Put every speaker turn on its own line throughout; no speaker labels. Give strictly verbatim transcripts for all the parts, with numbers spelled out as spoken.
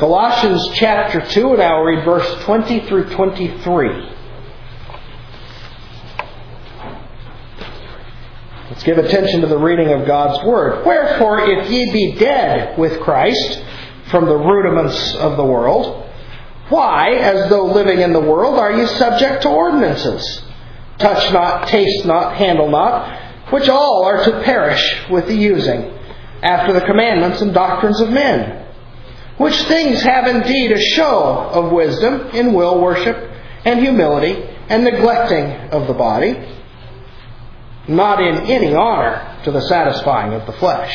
Colossians chapter two, and I'll read verse twenty through twenty-three. Let's give attention to the reading of God's Word. Wherefore, if ye be dead with Christ from the rudiments of the world, why, as though living in the world, are ye subject to ordinances? Touch not, taste not, handle not, which all are to perish with the using, after the commandments and doctrines of men. Which things have indeed a show of wisdom in will worship and humility and neglecting of the body, not in any honor to the satisfying of the flesh.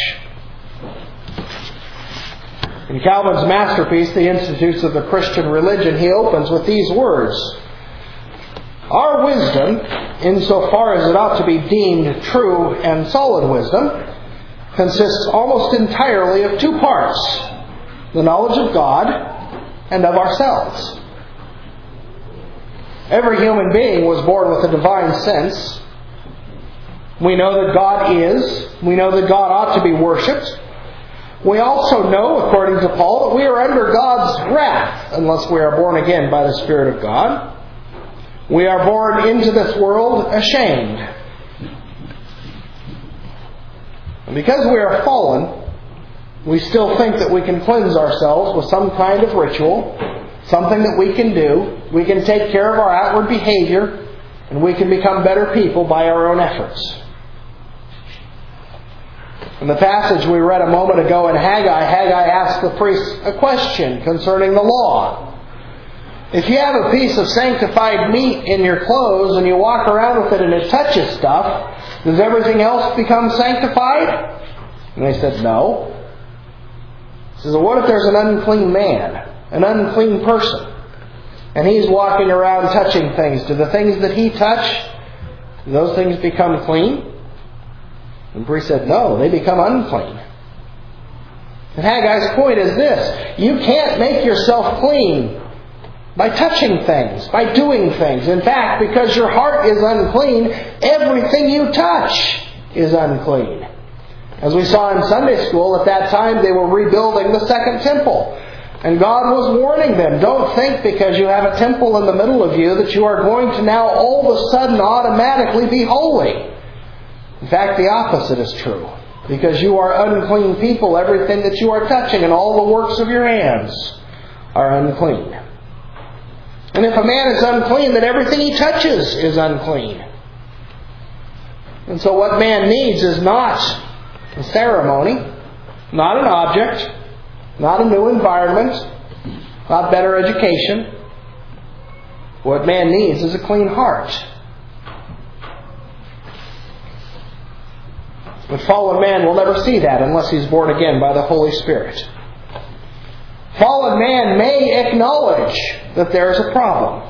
In Calvin's masterpiece, The Institutes of the Christian Religion, he opens with these words: Our wisdom, insofar as it ought to be deemed true and solid wisdom, consists almost entirely of two parts: the knowledge of God and of ourselves. Every human being was born with a divine sense. We know that God is. We know that God ought to be worshipped. We also know, according to Paul, that we are under God's wrath unless we are born again by the Spirit of God. We are born into this world ashamed. And because we are fallen, we still think that we can cleanse ourselves with some kind of ritual, something that we can do. We can take care of our outward behavior, and we can become better people by our own efforts. In the passage we read a moment ago in Haggai, Haggai asked the priests a question concerning the law. If you have a piece of sanctified meat in your clothes and you walk around with it and it touches stuff, does everything else become sanctified? And they said, no. He says, well, what if there's an unclean man, an unclean person, and he's walking around touching things? Do the things that he touch, do those things become clean? And the priest said, no, they become unclean. And Haggai's point is this: you can't make yourself clean by touching things, by doing things. In fact, because your heart is unclean, everything you touch is unclean. As we saw in Sunday school, at that time they were rebuilding the second temple. And God was warning them, don't think because you have a temple in the middle of you that you are going to now all of a sudden automatically be holy. In fact, the opposite is true. Because you are unclean people, everything that you are touching and all the works of your hands are unclean. And if a man is unclean, then everything he touches is unclean. And so what man needs is not a ceremony, not an object, not a new environment, not better education. What man needs is a clean heart. But fallen man will never see that unless he's born again by the Holy Spirit. Fallen man may acknowledge that there is a problem.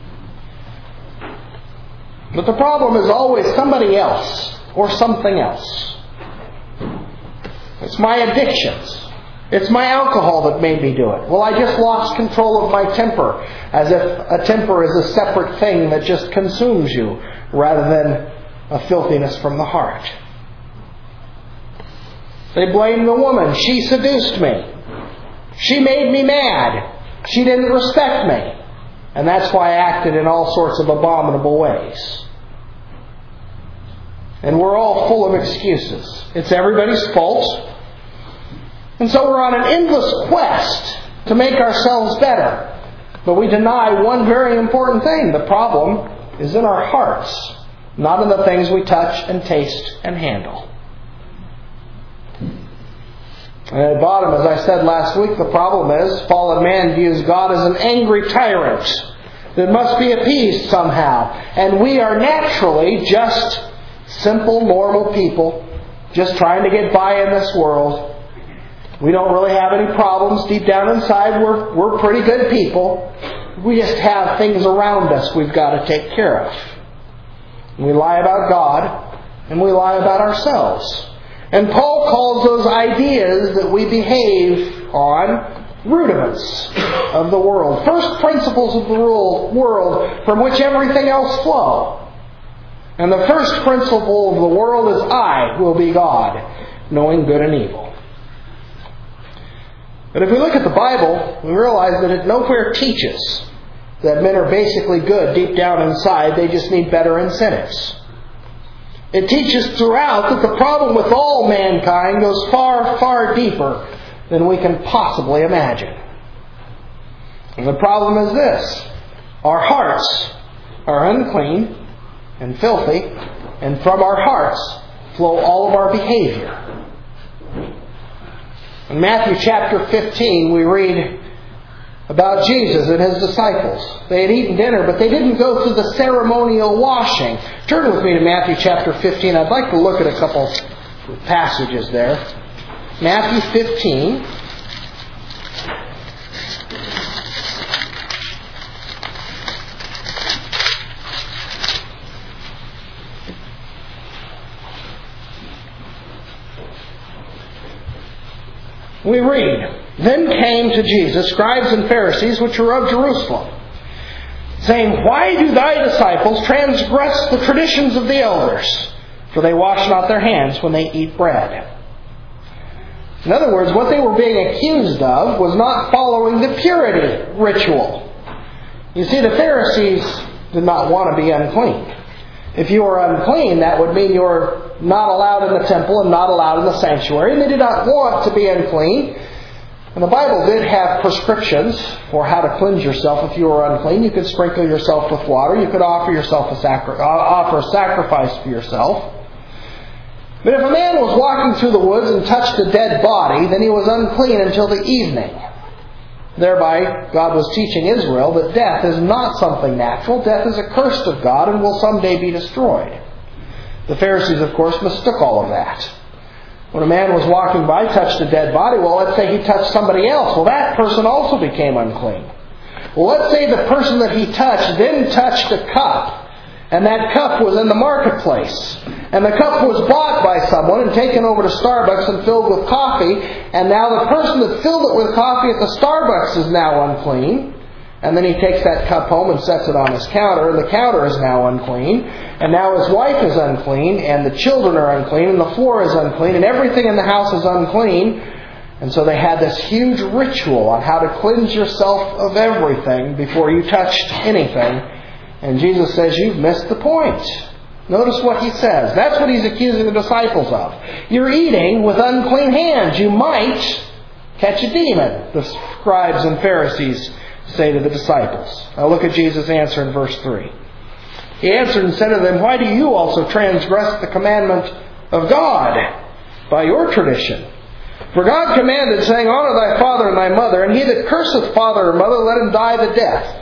But the problem is always somebody else or something else. It's my addictions. It's my alcohol that made me do it. Well, I just lost control of my temper, as if a temper is a separate thing that just consumes you rather than a filthiness from the heart. They blame the woman. She seduced me. She made me mad. She didn't respect me. And that's why I acted in all sorts of abominable ways. And we're all full of excuses. It's everybody's fault. And so we're on an endless quest to make ourselves better. But we deny one very important thing. The problem is in our hearts, not in the things we touch and taste and handle. And at bottom, as I said last week, the problem is fallen man views God as an angry tyrant that must be appeased somehow. And we are naturally just simple, normal people, just trying to get by in this world. We don't really have any problems. Deep down inside, we're, we're pretty good people. We just have things around us we've got to take care of. We lie about God, and we lie about ourselves. And Paul calls those ideas that we behave on rudiments of the world. First principles of the world from which everything else flows. And the first principle of the world is I will be God, knowing good and evil. But if we look at the Bible, we realize that it nowhere teaches that men are basically good deep down inside. They just need better incentives. It teaches throughout that the problem with all mankind goes far, far deeper than we can possibly imagine. And the problem is this: our hearts are unclean and filthy, and from our hearts flow all of our behavior. In Matthew chapter fifteen, we read about Jesus and His disciples. They had eaten dinner, but they didn't go through the ceremonial washing. Turn with me to Matthew chapter fifteen. I'd like to look at a couple passages there. Matthew fifteen. We read, "Then came to Jesus scribes and Pharisees which were of Jerusalem, saying, Why do thy disciples transgress the traditions of the elders? For they wash not their hands when they eat bread." In other words, what they were being accused of was not following the purity ritual. You see, the Pharisees did not want to be unclean. If you were unclean, that would mean you were not allowed in the temple and not allowed in the sanctuary. And they did not want to be unclean. And the Bible did have prescriptions for how to cleanse yourself if you were unclean. You could sprinkle yourself with water. You could offer yourself a sacri- offer a sacrifice for yourself. But if a man was walking through the woods and touched a dead body, then he was unclean until the evening. Thereby, God was teaching Israel that death is not something natural. Death is a curse of God and will someday be destroyed. The Pharisees, of course, mistook all of that. When a man was walking by, touched a dead body, well, let's say he touched somebody else. Well, that person also became unclean. Well, let's say the person that he touched then touched a cup, and that cup was in the marketplace. And the cup was bought by someone and taken over to Starbucks and filled with coffee. And now the person that filled it with coffee at the Starbucks is now unclean. And then he takes that cup home and sets it on his counter. And the counter is now unclean. And now his wife is unclean. And the children are unclean. And the floor is unclean. And everything in the house is unclean. And so they had this huge ritual on how to cleanse yourself of everything before you touched anything. And Jesus says, you've missed the point. Notice what He says. That's what He's accusing the disciples of. You're eating with unclean hands. You might catch a demon, the scribes and Pharisees say to the disciples. Now look at Jesus' answer in verse three. He answered and said to them, Why do you also transgress the commandment of God by your tradition? For God commanded, saying, Honor thy father and thy mother, and he that curseth father or mother, let him die the death.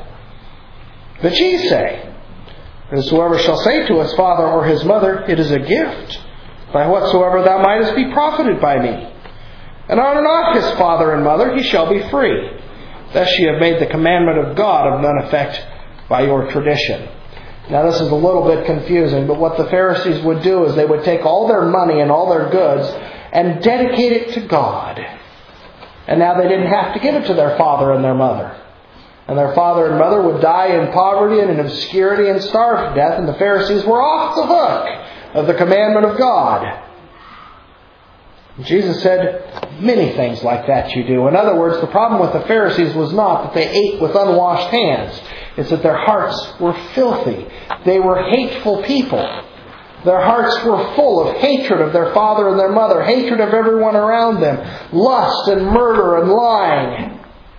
But ye say, Whosoever shall say to his father or his mother, It is a gift, by whatsoever thou mightest be profited by me. And honor not his father and mother, he shall be free. Thus ye have made the commandment of God of none effect by your tradition. Now this is a little bit confusing, but what the Pharisees would do is they would take all their money and all their goods and dedicate it to God. And now they didn't have to give it to their father and their mother. And their father and mother would die in poverty and in obscurity and starve to death. And the Pharisees were off the hook of the commandment of God. And Jesus said, many things like that you do. In other words, the problem with the Pharisees was not that they ate with unwashed hands. It's that their hearts were filthy. They were hateful people. Their hearts were full of hatred of their father and their mother. Hatred of everyone around them. Lust and murder and lying.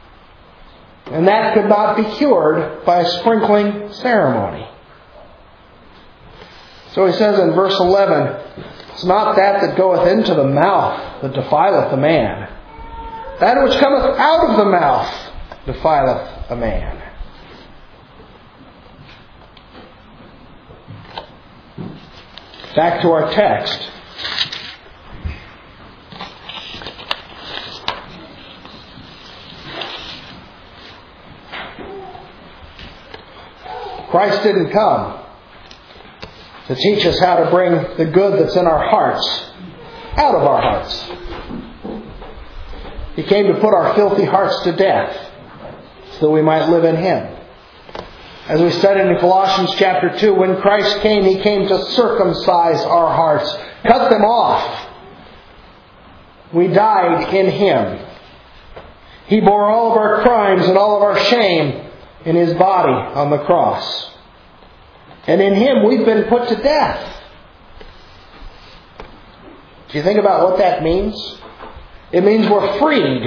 And that could not be cured by a sprinkling ceremony. So he says in verse eleven, It's not that that goeth into the mouth that defileth a man. That which cometh out of the mouth defileth a man. Back to our text. Christ didn't come to teach us how to bring the good that's in our hearts out of our hearts. He came to put our filthy hearts to death so that we might live in Him. As we studied in Colossians chapter two, when Christ came, He came to circumcise our hearts, cut them off. We died in Him. He bore all of our crimes and all of our shame in His body on the cross. And in Him we've been put to death. Do you think about what that means? It means we're freed.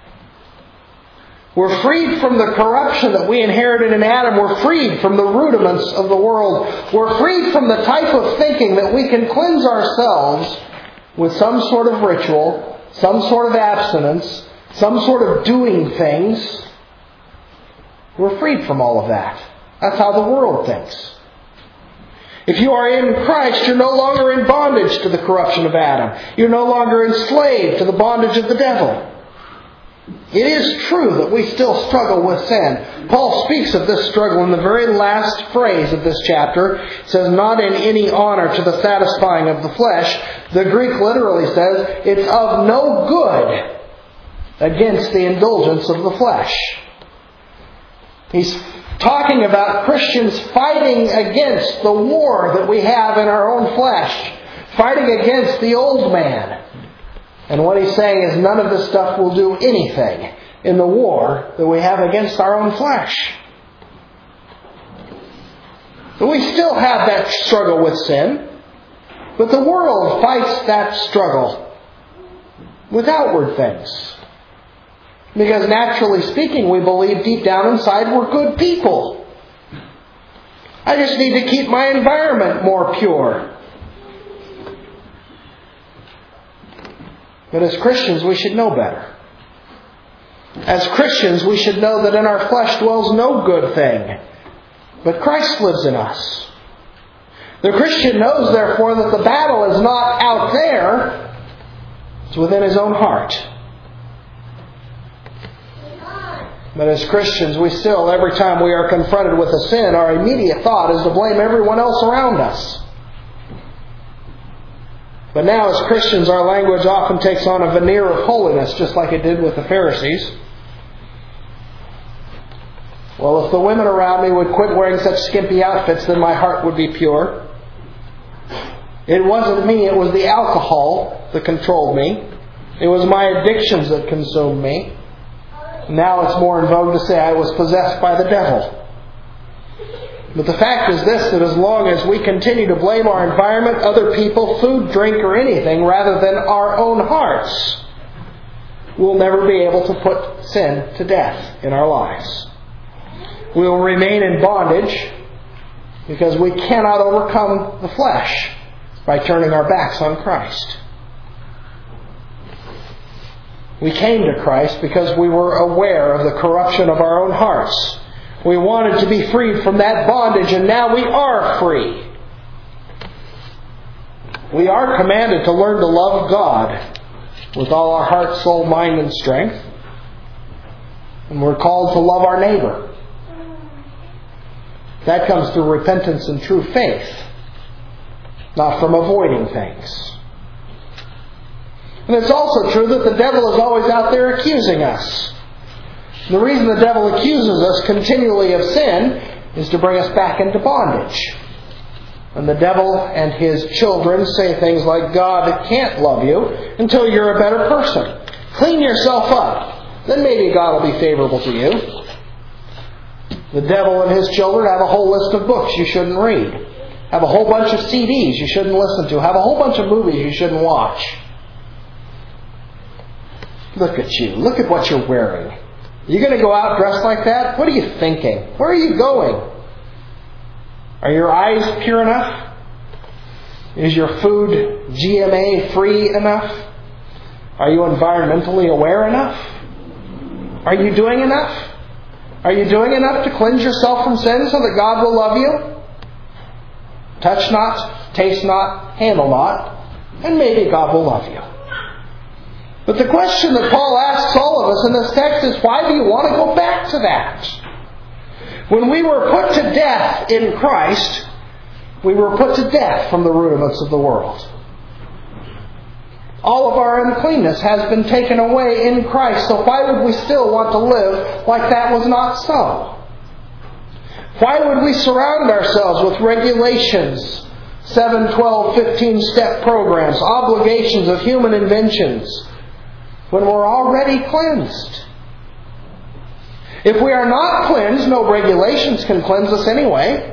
We're freed from the corruption that we inherited in Adam. We're freed from the rudiments of the world. We're freed from the type of thinking that we can cleanse ourselves with some sort of ritual, some sort of abstinence, some sort of doing things. We're freed from all of that. That's how the world thinks. If you are in Christ, you're no longer in bondage to the corruption of Adam. You're no longer enslaved to the bondage of the devil. It is true that we still struggle with sin. Paul speaks of this struggle in the very last phrase of this chapter. It says, not in any honor to the satisfying of the flesh. The Greek literally says, it's of no good against the indulgence of the flesh. He's talking about Christians fighting against the war that we have in our own flesh. Fighting against the old man. And what he's saying is none of this stuff will do anything in the war that we have against our own flesh. But we still have that struggle with sin. But the world fights that struggle with outward things. Because naturally speaking, we believe deep down inside we're good people. I just need to keep my environment more pure. But as Christians, we should know better. As Christians, we should know that in our flesh dwells no good thing, but Christ lives in us. The Christian knows, therefore, that the battle is not out there, it's within his own heart. But as Christians, we still, every time we are confronted with a sin, our immediate thought is to blame everyone else around us. But now as Christians, our language often takes on a veneer of holiness, just like it did with the Pharisees. Well, if the women around me would quit wearing such skimpy outfits, then my heart would be pure. It wasn't me, it was the alcohol that controlled me. It was my addictions that consumed me. Now it's more in vogue to say I was possessed by the devil. But the fact is this, that as long as we continue to blame our environment, other people, food, drink, or anything, rather than our own hearts, we'll never be able to put sin to death in our lives. We will remain in bondage because we cannot overcome the flesh by turning our backs on Christ. We came to Christ because we were aware of the corruption of our own hearts. We wanted to be freed from that bondage, and now we are free. We are commanded to learn to love God with all our heart, soul, mind, and strength. And we're called to love our neighbor. That comes through repentance and true faith, not from avoiding things. And it's also true that the devil is always out there accusing us. The reason the devil accuses us continually of sin is to bring us back into bondage. And the devil and his children say things like, God can't love you until you're a better person. Clean yourself up. Then maybe God will be favorable to you. The devil and his children have a whole list of books you shouldn't read. Have a whole bunch of C Ds you shouldn't listen to. Have a whole bunch of movies you shouldn't watch. Look at you. Look at what you're wearing. You're going to go out dressed like that? What are you thinking? Where are you going? Are your eyes pure enough? Is your food G M A free enough? Are you environmentally aware enough? Are you doing enough? Are you doing enough to cleanse yourself from sin so that God will love you? Touch not, taste not, handle not, and maybe God will love you. But the question that Paul asks all of us in this text is, why do you want to go back to that? When we were put to death in Christ, we were put to death from the rudiments of the world. All of our uncleanness has been taken away in Christ, so why would we still want to live like that was not so? Why would we surround ourselves with regulations, seven, twelve, fifteen-step programs, obligations of human inventions, when we're already cleansed? If we are not cleansed, no regulations can cleanse us anyway.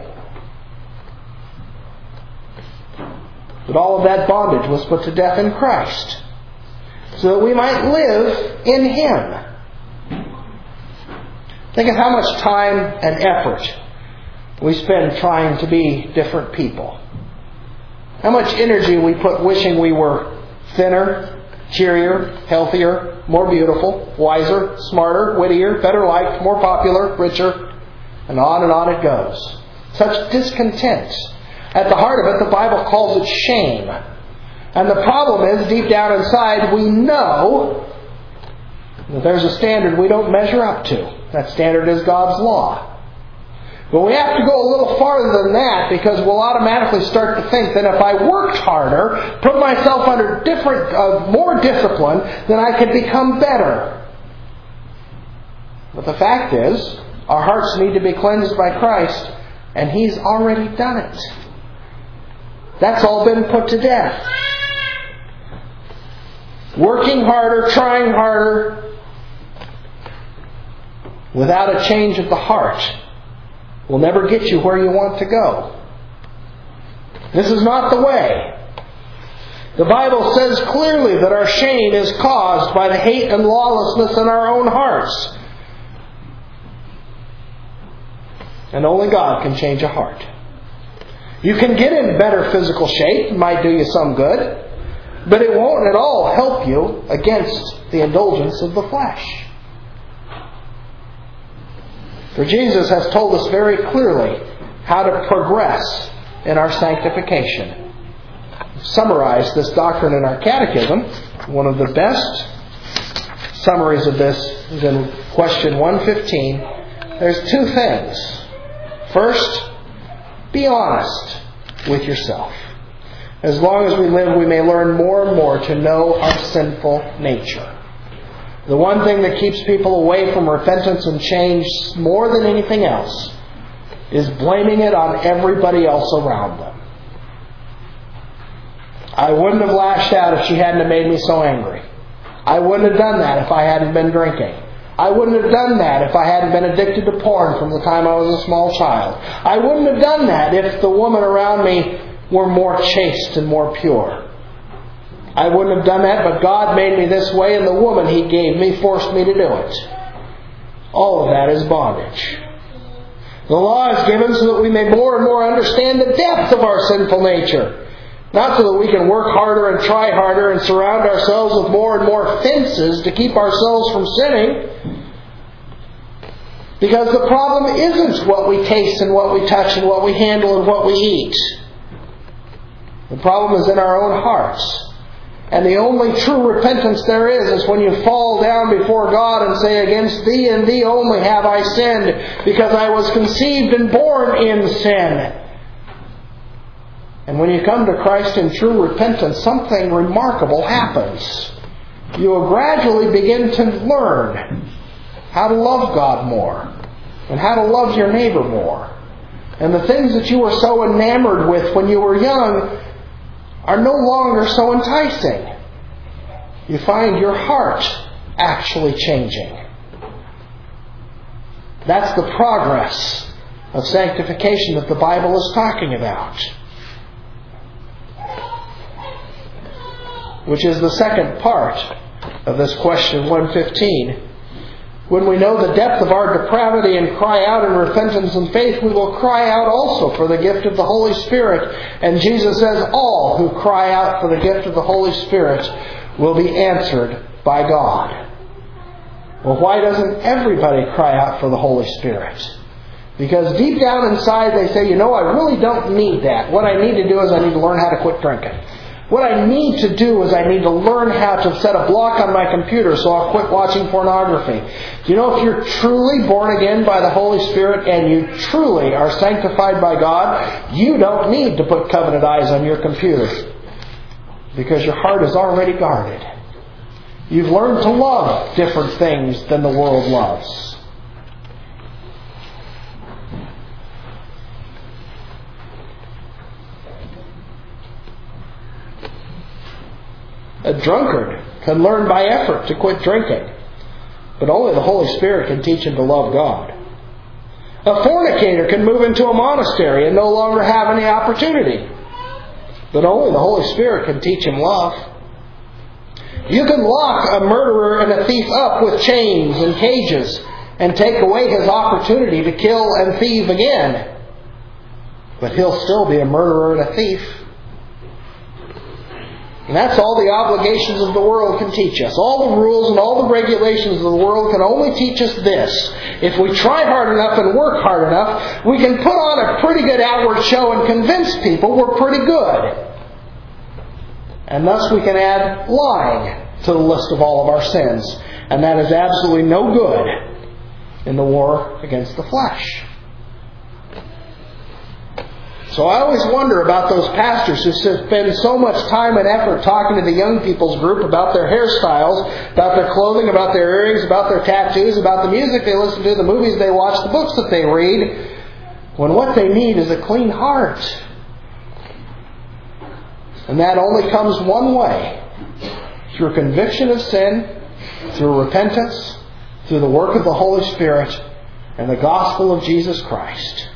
But all of that bondage was put to death in Christ, so that we might live in Him. Think of how much time and effort we spend trying to be different people. How much energy we put wishing we were thinner, cheerier, healthier, more beautiful, wiser, smarter, wittier, better liked, more popular, richer, and on and on it goes. Such discontent. At the heart of it, the Bible calls it shame. And the problem is, deep down inside, we know that there's a standard we don't measure up to. That standard is God's law. But we have to go a little farther than that, because we'll automatically start to think that if I worked harder, put myself under different, uh, more discipline, then I could become better. But the fact is, our hearts need to be cleansed by Christ, and He's already done it. That's all been put to death. Working harder, trying harder, without a change of the heart, will never get you where you want to go. This is not the way. The Bible says clearly that our shame is caused by the hate and lawlessness in our own hearts. And only God can change a heart. You can get in better physical shape, it might do you some good, but it won't at all help you against the indulgence of the flesh. For Jesus has told us very clearly how to progress in our sanctification. We've summarized this doctrine in our catechism. One of the best summaries of this is in question one fifteen. There's two things. First, be honest with yourself. As long as we live, we may learn more and more to know our sinful nature. The one thing that keeps people away from repentance and change more than anything else is blaming it on everybody else around them. I wouldn't have lashed out if she hadn't have made me so angry. I wouldn't have done that if I hadn't been drinking. I wouldn't have done that if I hadn't been addicted to porn from the time I was a small child. I wouldn't have done that if the woman around me were more chaste and more pure. I wouldn't have done that, but God made me this way, and the woman He gave me forced me to do it. All of that is bondage. The law is given so that we may more and more understand the depth of our sinful nature. Not so that we can work harder and try harder and surround ourselves with more and more fences to keep ourselves from sinning. Because the problem isn't what we taste and what we touch and what we handle and what we eat. The problem is in our own hearts. And the only true repentance there is is when you fall down before God and say, against Thee and Thee only have I sinned, because I was conceived and born in sin. And when you come to Christ in true repentance, something remarkable happens. You will gradually begin to learn how to love God more, and how to love your neighbor more. And the things that you were so enamored with when you were young are no longer so enticing. You find your heart actually changing. That's the progress of sanctification that the Bible is talking about. Which is the second part of this question one fifteen. When we know the depth of our depravity and cry out in repentance and faith, we will cry out also for the gift of the Holy Spirit. And Jesus says all who cry out for the gift of the Holy Spirit will be answered by God. Well, why doesn't everybody cry out for the Holy Spirit? Because deep down inside they say, you know, I really don't need that. What I need to do is I need to learn how to quit drinking. What I need to do is I need to learn how to set a block on my computer so I'll quit watching pornography. Do you know, if you're truly born again by the Holy Spirit and you truly are sanctified by God, you don't need to put covenant eyes on your computer, because your heart is already guarded. You've learned to love different things than the world loves. A drunkard can learn by effort to quit drinking. but only the Holy Spirit can teach him to love God. A fornicator can move into a monastery and no longer have any opportunity, but only the Holy Spirit can teach him love. You can lock a murderer and a thief up with chains and cages and take away his opportunity to kill and thieve again, but he'll still be a murderer and a thief. And that's all the obligations of the world can teach us. All the rules and all the regulations of the world can only teach us this. If we try hard enough and work hard enough, we can put on a pretty good outward show and convince people we're pretty good. And thus we can add lying to the list of all of our sins. And that is absolutely no good in the war against the flesh. So I always wonder about those pastors who spend so much time and effort talking to the young people's group about their hairstyles, about their clothing, about their earrings, about their tattoos, about the music they listen to, the movies they watch, the books that they read, when what they need is a clean heart. And that only comes one way. Through conviction of sin, through repentance, through the work of the Holy Spirit, and the gospel of Jesus Christ.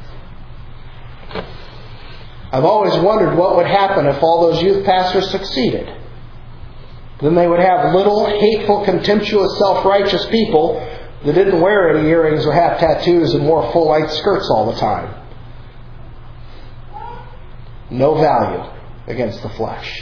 I've always wondered what would happen if all those youth pastors succeeded. Then they would have little, hateful, contemptuous, self-righteous people that didn't wear any earrings or have tattoos and wore full-length skirts all the time. No value against the flesh.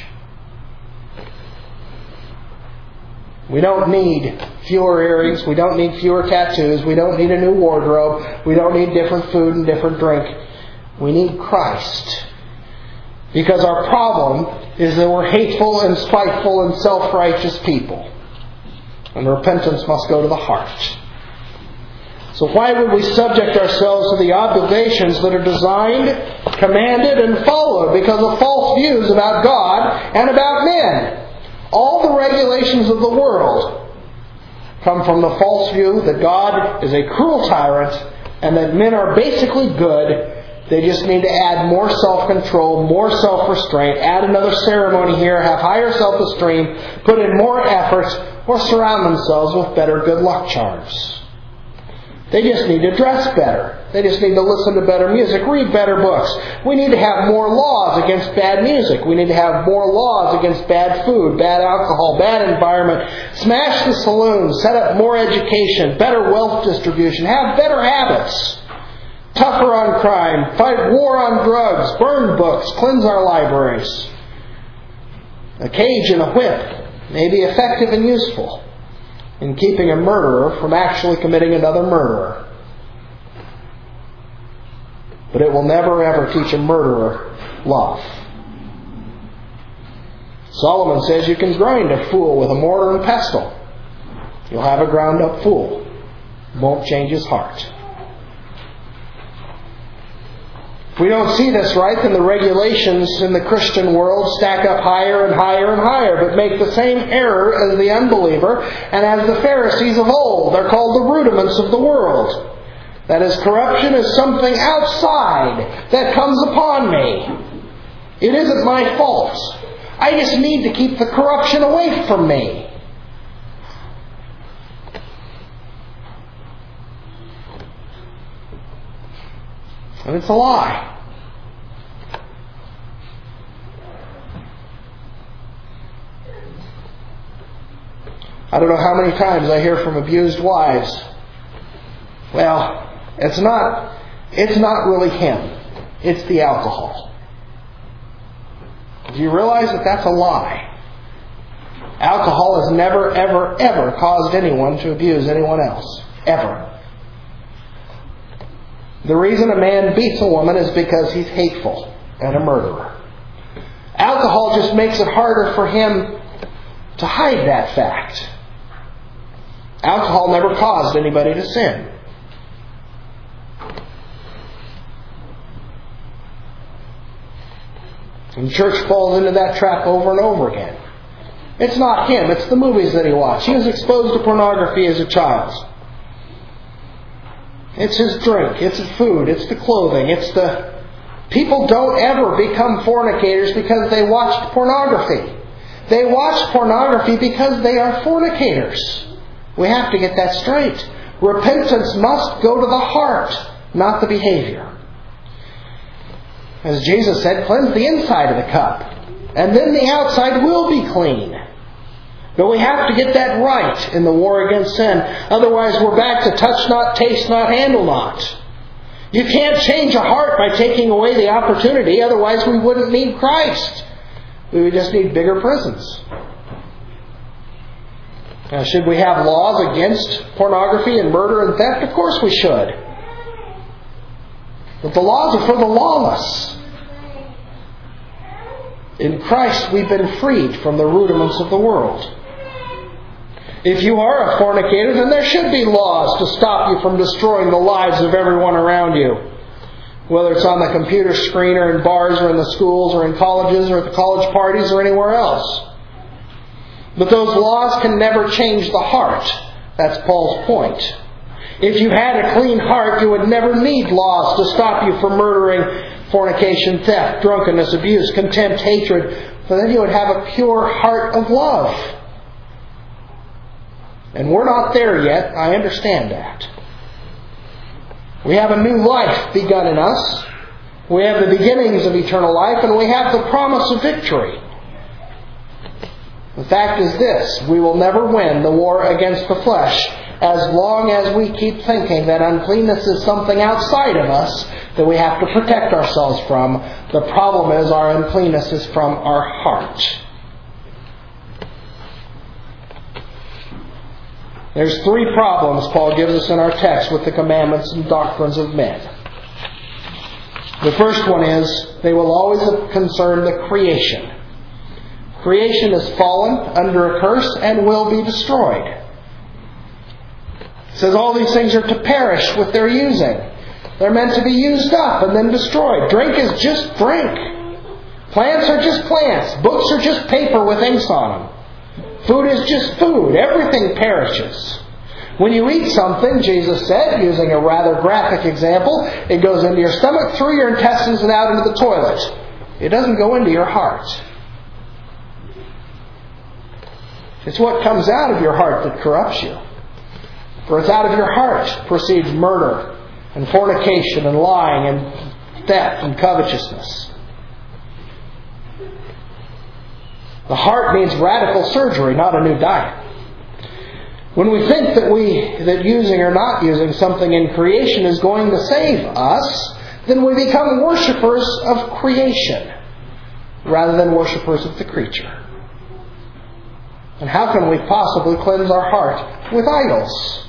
We don't need fewer earrings. We don't need fewer tattoos. We don't need a new wardrobe. We don't need different food and different drink. We need Christ. Because our problem is that we're hateful and spiteful and self-righteous people. And repentance must go to the heart. So why would we subject ourselves to the obligations that are designed, commanded, and followed because of false views about God and about men? All the regulations of the world come from the false view that God is a cruel tyrant and that men are basically good. They just need to add more self-control, more self-restraint, add another ceremony here, have higher self-esteem, put in more effort, or surround themselves with better good luck charms. They just need to dress better. They just need to listen to better music, read better books. We need to have more laws against bad music. We need to have more laws against bad food, bad alcohol, bad environment. Smash the saloons, set up more education, better wealth distribution, have better habits. Tougher on crime, fight war on drugs, burn books, cleanse our libraries. A cage and a whip may be effective and useful in keeping a murderer from actually committing another murderer. But it will never ever teach a murderer love. Solomon says you can grind a fool with a mortar and pestle. You'll have a ground up fool. Won't change his heart. If we don't see this right, then the regulations in the Christian world stack up higher and higher and higher, but make the same error as the unbeliever and as the Pharisees of old. They're called the rudiments of the world. That is, corruption is something outside that comes upon me. It isn't my fault. I just need to keep the corruption away from me. And it's a lie. I don't know how many times I hear from abused wives, well, it's not, it's not really him. It's the alcohol. Do you realize that that's a lie? Alcohol has never, ever, ever caused anyone to abuse anyone else. Ever. The reason a man beats a woman is because he's hateful and a murderer. Alcohol just makes it harder for him to hide that fact. Alcohol never caused anybody to sin. And the church falls into that trap over and over again. It's not him, it's the movies that he watched. He was exposed to pornography as a child. It's his drink, it's the food, it's the clothing, it's the... People don't ever become fornicators because they watched pornography. They watch pornography because they are fornicators. We have to get that straight. Repentance must go to the heart, not the behavior. As Jesus said, cleanse the inside of the cup, and then the outside will be clean. But we have to get that right in the war against sin. Otherwise, we're back to touch not, taste not, handle not. You can't change a heart by taking away the opportunity. Otherwise, we wouldn't need Christ. We would just need bigger prisons. Now, should we have laws against pornography and murder and theft? Of course we should. But the laws are for the lawless. In Christ, we've been freed from the rudiments of the world. If you are a fornicator, then there should be laws to stop you from destroying the lives of everyone around you. Whether it's on the computer screen or in bars or in the schools or in colleges or at the college parties or anywhere else. But those laws can never change the heart. That's Paul's point. If you had a clean heart, you would never need laws to stop you from murdering, fornication, theft, drunkenness, abuse, contempt, hatred. For then you would have a pure heart of love. And we're not there yet. I understand that. We have a new life begun in us. We have the beginnings of eternal life, and we have the promise of victory. The fact is this: we will never win the war against the flesh as long as we keep thinking that uncleanness is something outside of us that we have to protect ourselves from. The problem is our uncleanness is from our heart. There's three problems Paul gives us in our text with the commandments and doctrines of men. The first one is they will always concern the creation. Creation is fallen under a curse and will be destroyed. It says all these things are to perish with their using. They're meant to be used up and then destroyed. Drink is just drink. Plants are just plants. Books are just paper with inks on them. Food is just food. Everything perishes. When you eat something, Jesus said, using a rather graphic example, it goes into your stomach, through your intestines, and out into the toilet. It doesn't go into your heart. It's what comes out of your heart that corrupts you. For it's out of your heart proceeds murder and fornication and lying and theft and covetousness. The heart needs radical surgery, not a new diet. When we think that we that using or not using something in creation is going to save us, then we become worshippers of creation rather than worshippers of the creature. And how can we possibly cleanse our heart with idols?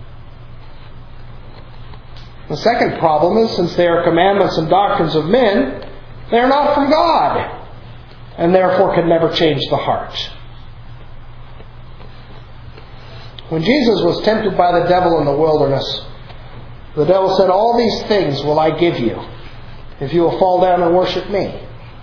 The second problem is, since they are commandments and doctrines of men, they are not from God, and therefore can never change the heart. When Jesus was tempted by the devil in the wilderness, the devil said, "All these things will I give you, if you will fall down and worship me."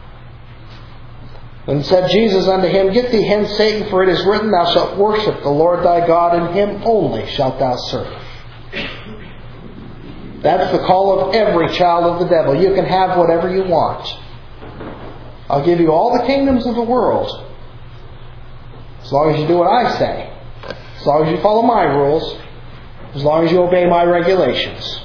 Then said Jesus unto him, "Get thee hence, Satan, for it is written, Thou shalt worship the Lord thy God, and him only shalt thou serve." That's the call of every child of the devil. You can have whatever you want. I'll give you all the kingdoms of the world, as long as you do what I say, as long as you follow my rules, as long as you obey my regulations.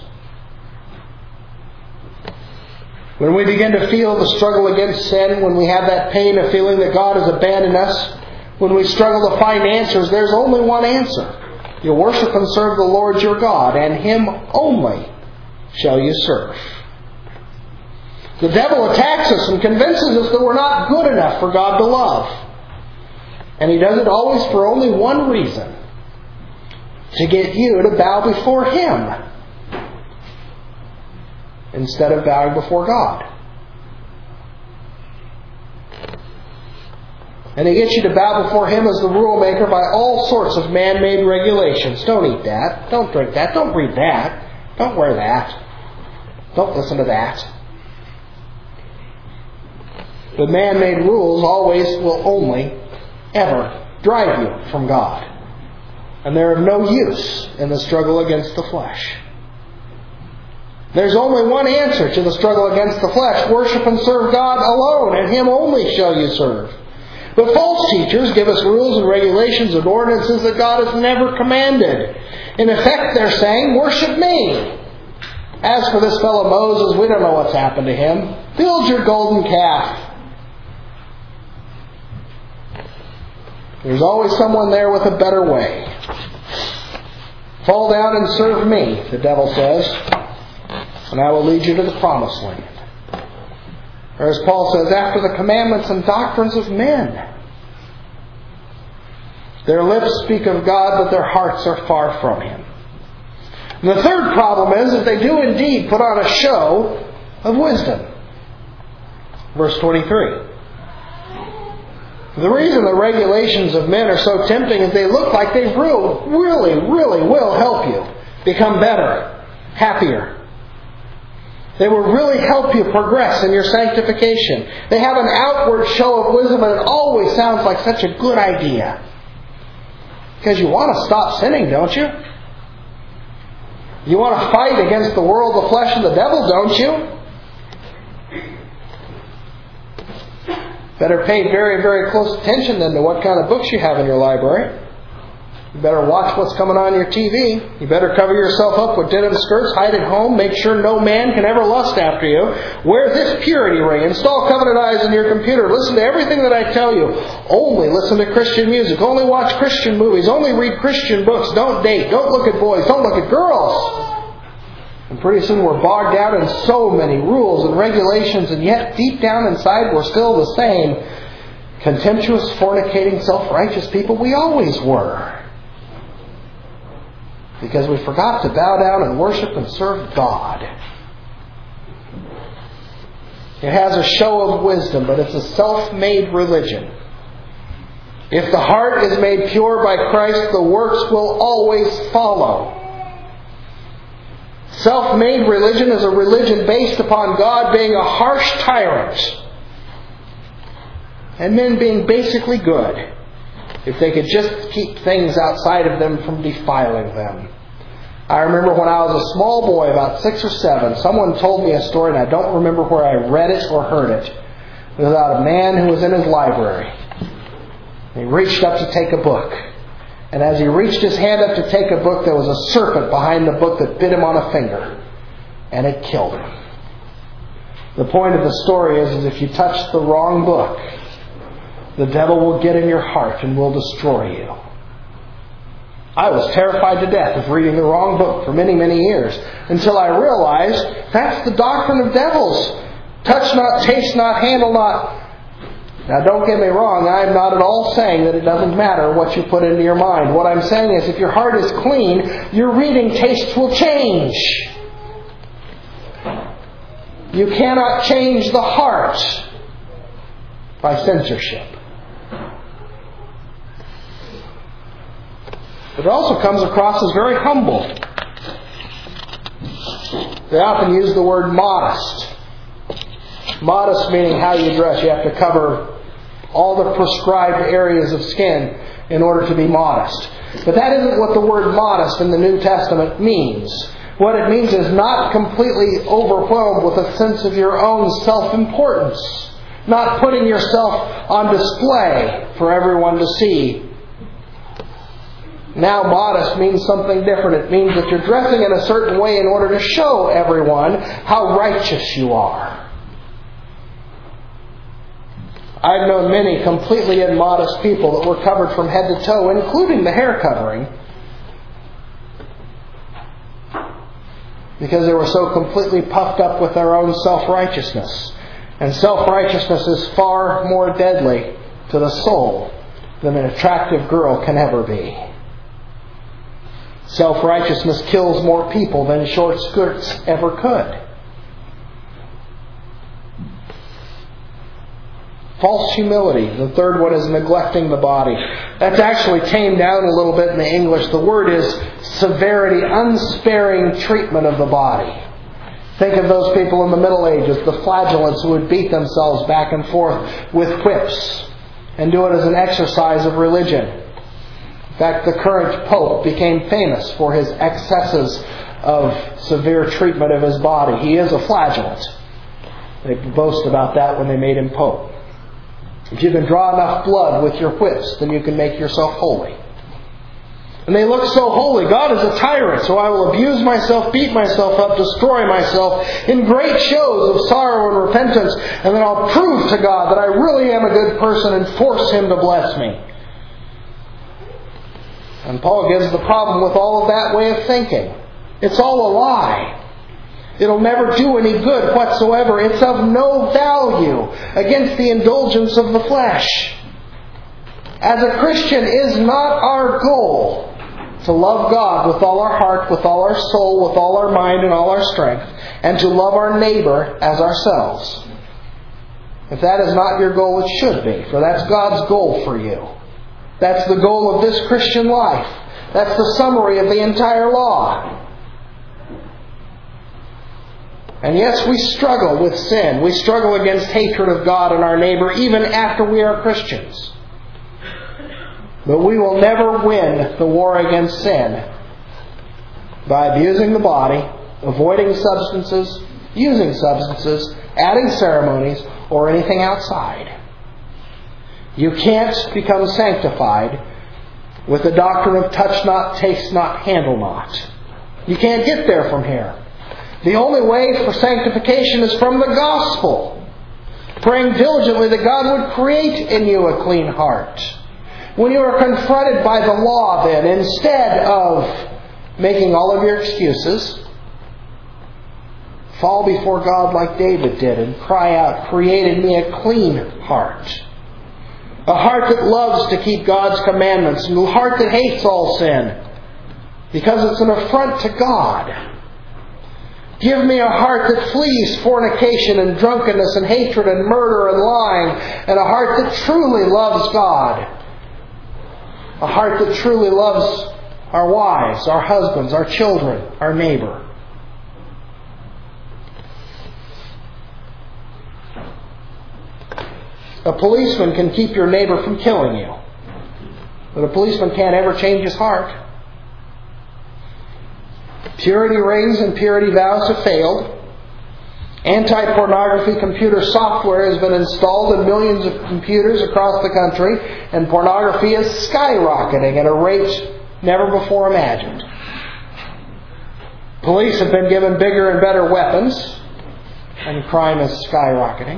When we begin to feel the struggle against sin, when we have that pain of feeling that God has abandoned us, when we struggle to find answers, there's only one answer. You worship and serve the Lord your God, and him only shall you serve. The devil attacks us and convinces us that we're not good enough for God to love. And he does it always for only one reason: to get you to bow before him instead of bowing before God. And he gets you to bow before him as the rule maker by all sorts of man-made regulations. Don't eat that. Don't drink that. Don't read that. Don't wear that. Don't listen to that. The man-made rules always will only ever drive you from God. And they're of no use in the struggle against the flesh. There's only one answer to the struggle against the flesh: worship and serve God alone, and him only shall you serve. But false teachers give us rules and regulations and ordinances that God has never commanded. In effect, they're saying, worship me. As for this fellow Moses, we don't know what's happened to him. Build your golden calf. There's always someone there with a better way. Fall down and serve me, the devil says, and I will lead you to the promised land. Or as Paul says, after the commandments and doctrines of men. Their lips speak of God, but their hearts are far from Him. And the third problem is that they do indeed put on a show of wisdom. Verse twenty-three. The reason the regulations of men are so tempting is they look like they really, really, really will help you become better, happier. They will really help you progress in your sanctification. They have an outward show of wisdom, and it always sounds like such a good idea. Because you want to stop sinning, don't you? You want to fight against the world, the flesh, and the devil, don't you? Better pay very, very close attention then to what kind of books you have in your library. You better watch what's coming on your T V. You better cover yourself up with denim skirts, hide at home, make sure no man can ever lust after you. Wear this purity ring. Install covenant eyes in your computer. Listen to everything that I tell you. Only listen to Christian music. Only watch Christian movies. Only read Christian books. Don't date. Don't look at boys. Don't look at girls. And pretty soon we're bogged down in so many rules and regulations, and yet deep down inside we're still the same contemptuous, fornicating, self-righteous people we always were. Because we forgot to bow down and worship and serve God. It has a show of wisdom, but it's a self-made religion. If the heart is made pure by Christ, the works will always follow. Self-made religion is a religion based upon God being a harsh tyrant and men being basically good if they could just keep things outside of them from defiling them. I remember when I was a small boy, about six or seven, someone told me a story, and I don't remember where I read it or heard it. It was about a man who was in his library. He reached up to take a book. And as he reached his hand up to take a book, there was a serpent behind the book that bit him on a finger. And it killed him. The point of the story is, is if you touch the wrong book, the devil will get in your heart and will destroy you. I was terrified to death of reading the wrong book for many, many years, until I realized that's the doctrine of devils. Touch not, taste not, handle not. Now don't get me wrong, I'm not at all saying that it doesn't matter what you put into your mind. What I'm saying is if your heart is clean, your reading tastes will change. You cannot change the heart by censorship. But it also comes across as very humble. They often use the word modest. Modest meaning how you dress. You have to cover all the prescribed areas of skin in order to be modest. But that isn't what the word modest in the New Testament means. What it means is not completely overwhelmed with a sense of your own self-importance. Not putting yourself on display for everyone to see. Now modest means something different. It means that you're dressing in a certain way in order to show everyone how righteous you are. I've known many completely immodest people that were covered from head to toe, including the hair covering, because they were so completely puffed up with their own self-righteousness. And self-righteousness is far more deadly to the soul than an attractive girl can ever be. Self-righteousness kills more people than short skirts ever could. False humility. The third one is neglecting the body. That's actually tamed down a little bit in the English. The word is severity, unsparing treatment of the body. Think of those people in the Middle Ages, the flagellants who would beat themselves back and forth with whips and do it as an exercise of religion. In fact, the current Pope became famous for his excesses of severe treatment of his body. He is a flagellant. They boast about that when they made him Pope. If you can draw enough blood with your whips, then you can make yourself holy. And they look so holy. God is a tyrant, so I will abuse myself, beat myself up, destroy myself in great shows of sorrow and repentance, and then I'll prove to God that I really am a good person and force Him to bless me. And Paul gives the problem with all of that way of thinking. It's all a lie. It'll never do any good whatsoever. It's of no value against the indulgence of the flesh. As a Christian, is not our goal to love God with all our heart, with all our soul, with all our mind and all our strength, and to love our neighbor as ourselves. If that is not your goal, it should be, for that's God's goal for you. That's the goal of this Christian life. That's the summary of the entire law. And yes, we struggle with sin. We struggle against hatred of God and our neighbor even after we are Christians. But we will never win the war against sin by abusing the body, avoiding substances, using substances, adding ceremonies, or anything outside. You can't become sanctified with the doctrine of touch not, taste not, handle not. You can't get there from here. The only way for sanctification is from the gospel. Praying diligently that God would create in you a clean heart. When you are confronted by the law, then, instead of making all of your excuses, fall before God like David did and cry out, "Create in me a clean heart." A heart that loves to keep God's commandments, and a heart that hates all sin, because it's an affront to God. Give me a heart that flees fornication and drunkenness and hatred and murder and lying, and a heart that truly loves God. A heart that truly loves our wives, our husbands, our children, our neighbor. A policeman can keep your neighbor from killing you, but a policeman can't ever change his heart. Purity rings and purity vows have failed. Anti-pornography computer software has been installed in millions of computers across the country, and pornography is skyrocketing at a rate never before imagined. Police have been given bigger and better weapons, and crime is skyrocketing.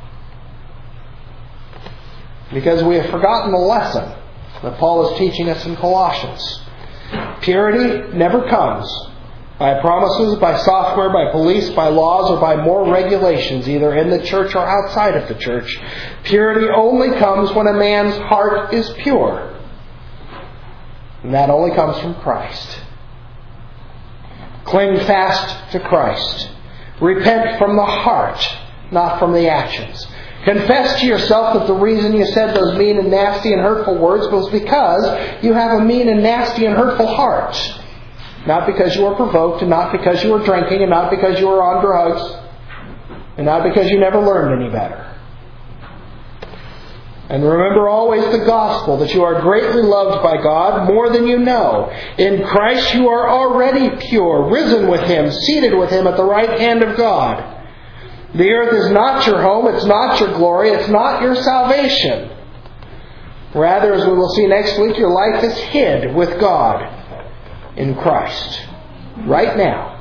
Because we have forgotten the lesson that Paul is teaching us in Colossians. Purity never comes by promises, by software, by police, by laws, or by more regulations, either in the church or outside of the church. Purity only comes when a man's heart is pure. And that only comes from Christ. Cling fast to Christ. Repent from the heart, not from the actions. Confess to yourself that the reason you said those mean and nasty and hurtful words was because you have a mean and nasty and hurtful heart. Not because you were provoked, and not because you were drinking, and not because you were on drugs, and not because you never learned any better. And remember always the gospel, that you are greatly loved by God more than you know. In Christ you are already pure, risen with Him, seated with Him at the right hand of God. The earth is not your home, it's not your glory, it's not your salvation. Rather, as we will see next week, your life is hid with God in Christ, right now.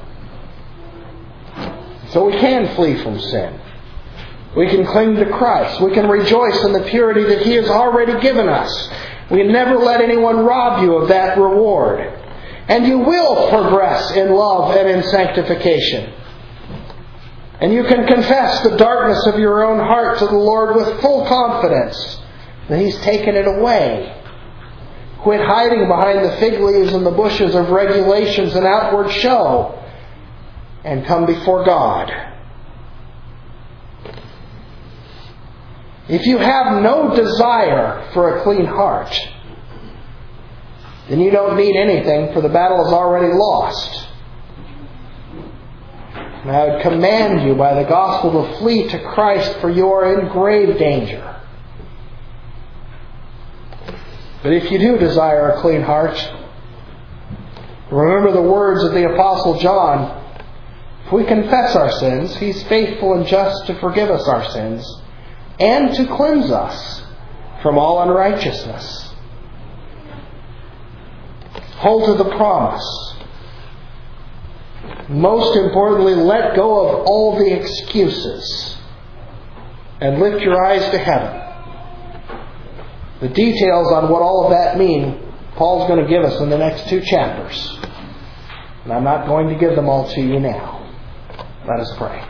So we can flee from sin. We can cling to Christ. We can rejoice in the purity that He has already given us. We never let anyone rob you of that reward. And you will progress in love and in sanctification. And you can confess the darkness of your own heart to the Lord with full confidence that He's taken it away. Quit hiding behind the fig leaves and the bushes of regulations and outward show, and come before God. If you have no desire for a clean heart, then you don't need anything, for the battle is already lost. And I would command you by the gospel to flee to Christ, for you are in grave danger. But if you do desire a clean heart, remember the words of the Apostle John. If we confess our sins, He's faithful and just to forgive us our sins and to cleanse us from all unrighteousness. Hold to the promise. Most importantly, let go of all the excuses and lift your eyes to heaven. The details on what all of that mean, Paul's going to give us in the next two chapters. And I'm not going to give them all to you now. Let us pray.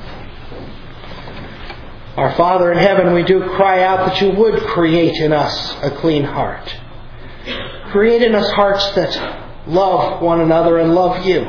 Our Father in heaven, we do cry out that you would create in us a clean heart. Create in us hearts that love one another and love you.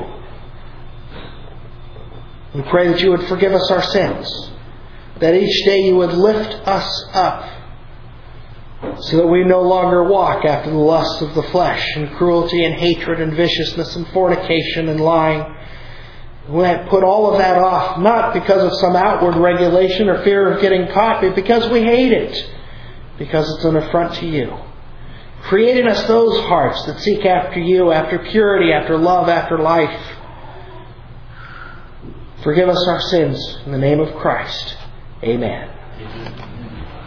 We pray that you would forgive us our sins. That each day you would lift us up so that we no longer walk after the lusts of the flesh and cruelty and hatred and viciousness and fornication and lying. We put all of that off, not because of some outward regulation or fear of getting caught, but because we hate it, because it's an affront to you. Create in us those hearts that seek after you, after purity, after love, after life. Forgive us our sins in the name of Christ. Amen.